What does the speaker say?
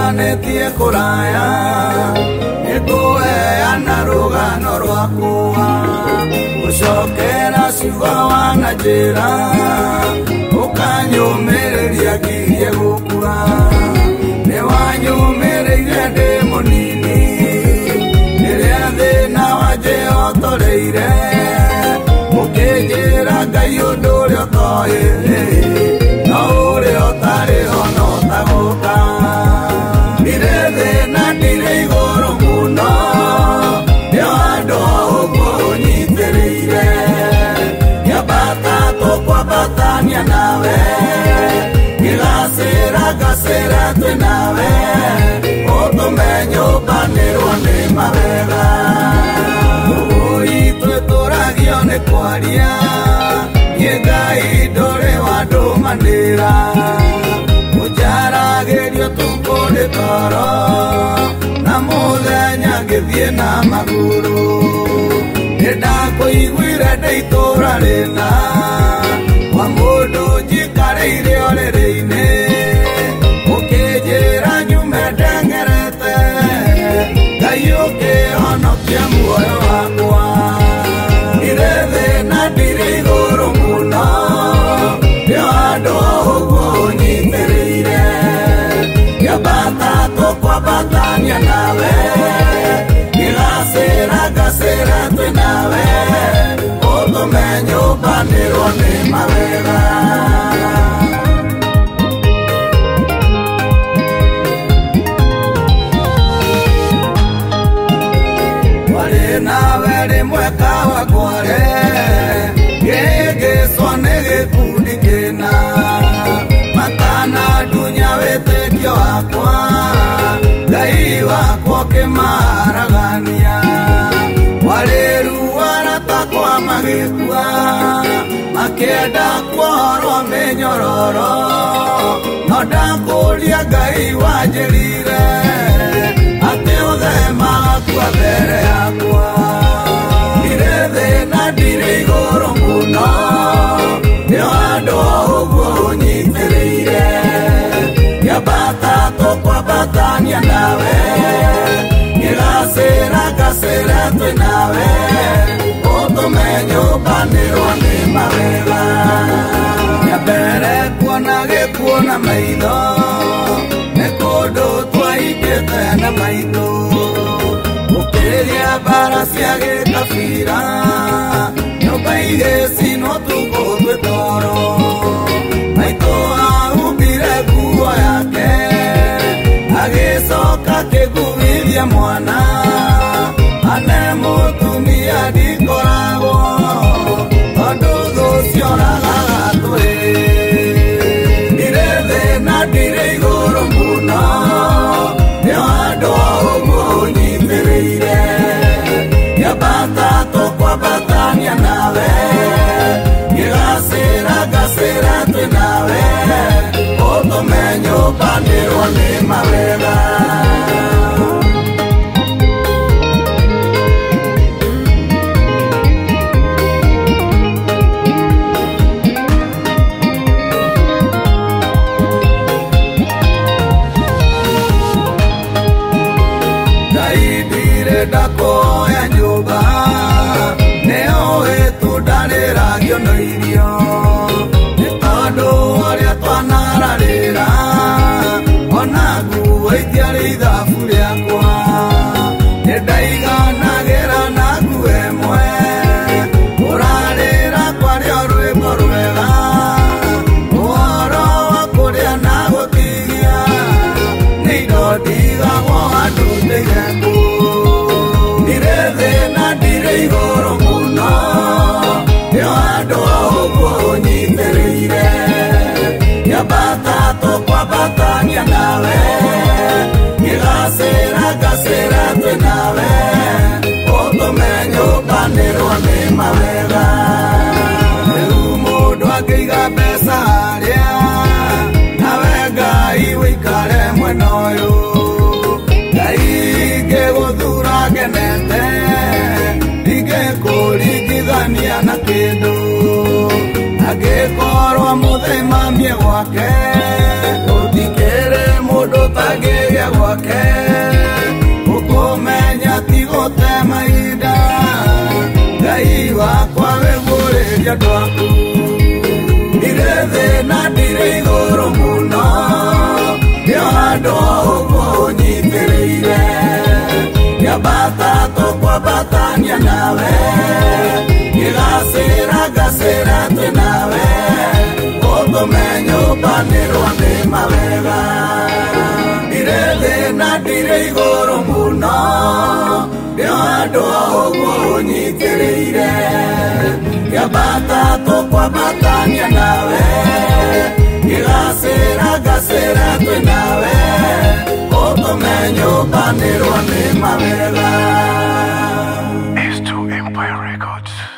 tumanetie kuraya nikuheana rugano rwakwa ucokera ciugo wananjĩra ukanyũmĩrĩria ngirie gũkua nĩwanyũmĩrĩire ndĩ mũnini rĩrĩa thĩna wanjĩhotoreire ũkĩnjĩra Ngai ũndũ ũrĩa ũtoĩ no ũrĩa ũtarĩho no ũtagũka ndirĩ thĩna ndirĩ igũrũ mũno nĩo andũ ũguo ũnyitĩrĩire nyambata tũkwambatania nawe ngĩgacĩra ngacĩra twĩ nawe ũtũme nyũmbanĩrwo nĩ mawega ũgũi twĩtũragio nĩ kwaria niĩ Ngai ndũrĩ wandũmanĩra ũnjaragĩrio tukũ nĩ toro na mũthenya ngĩthiĩ na magũrũ nĩndakũiguire ndĩ itũũra rĩna wa mũndũ njikarĩire ũrĩrĩ-inĩ ũkĩnjĩra nyume ndeng'erete Ngai ũkĩhonokia muoyo wakwa ndirĩ thĩna ndirĩ igũrũ mũno nĩo andũ ũguo ũnyitĩrĩire nyambata tũkwambatania nawe ngĩgacĩra ngacĩra twĩ nawe ũtũme nyũmbanĩrwo nĩ mawega warĩ nawe rĩmwe kawa kware gĩgĩcwo nĩ gĩkundi kĩna matana ndunya wĩtĩkio wakwa Ngai wakwa ũkĩmaragania warĩ ruara takwa magĩkua makĩenda kuohorwo mĩnyororo no ndakũria Ngai wanjĩrire atĩ ũthemaga kua mbere yakwa ndirĩ thĩna ndirĩ igũrũ mũno nĩo andũ ũguo ũnyitĩrĩire nyambata tũkwambatania nawe ngĩgacĩra ngacĩra twĩ nawe ũtũme nyũmbanĩrwo nĩ mawega nyambere kuona gĩkuo na maitho nĩ kũndũ twaingĩte na maitho gũkĩrĩria mbara cia gĩkabira nyũmba igĩcinwo tukũ twĩ toro maitũ ahumbire nguo yake agĩcoka akĩguithia mwana ane mũtumia ndikoragwo tondũ thũ cioragaga tũrĩ ndirĩ thĩna ndirĩ igũrũ mũno nĩo andũ ũguo ũnyitĩrĩire nyambata tũkwambatania nawe ngĩgacĩra ngacĩra twĩ nawe ũtũme nyũmbanĩrwo nĩ mawega ndakuoya nyũmba nĩũĩ tundarĩragio na irio nĩ tondũ ũrĩa twanararĩra ona nguo itiarĩ ithabu rĩakwa nĩndaiganagĩra na nguo ĩmwe ũrarĩra kwarĩo rwĩmbo rwega ũhoro wa kũrĩa na gũtigia nĩ indo ndigagwo andũ ndĩgekwo ndirĩ thĩna ndirĩ igũrũ mũno nĩo andũ ũguo ũnyitĩrĩire nyambata tũkwambatania nawe ngĩgacĩra ngacĩra twĩ nawe ũtũme nyũmbanĩrwo nĩ mawega rĩu mũndũ angĩiga mbeca harĩa nawe Ngai wĩikare mwena ũyũ Ngai ngĩgũthura ngenete ingĩkũringithania na kĩndũ angĩkorwo mũthemamie gwake gũtikĩrĩ mũndũ tangĩgĩa ando unyitiriire yabata tokwa batania nawe igasira gasira twe nawe otomenyo panirwa ni mabega irele na dire igoro muno yo ando unyitiriire yabata tokwa batania nawe igasira gasira twe nawe otomenyo panirwa ni mabega. S2 Empire Records.